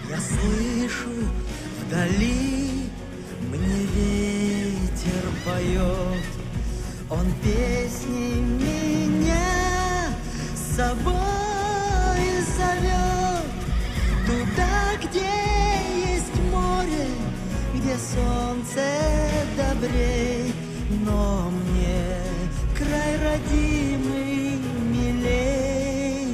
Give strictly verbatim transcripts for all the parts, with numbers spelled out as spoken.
Я слышу вдали, мне ветер поет, он песней меня с собой зовет. Туда, где есть море, где солнце добрей, но мне край родимый милей.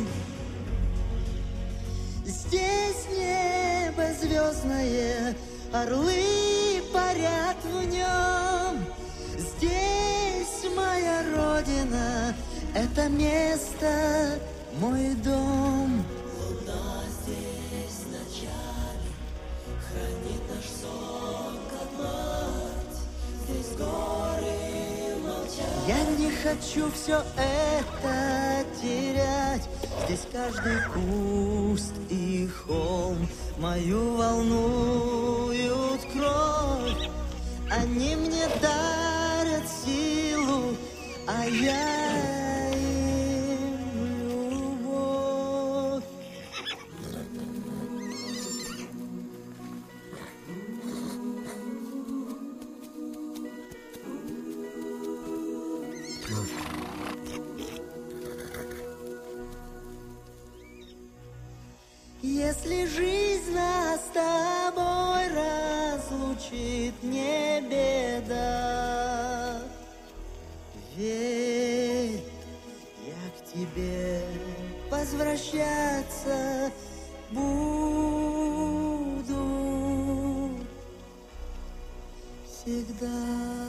Здесь небо звездное, орлы парят в нем. Здесь моя родина, это место мой дом. Луна здесь ночами хранит наш сон, как мать. Здесь горы молчат. Я не хочу все это терять. Здесь каждый куст и холм мою волнуют кровь. Они мне дарят силу, а я им любовь. Если жизнь нас с тобой разлучит, не беда. Верь, я к тебе возвращаться буду всегда.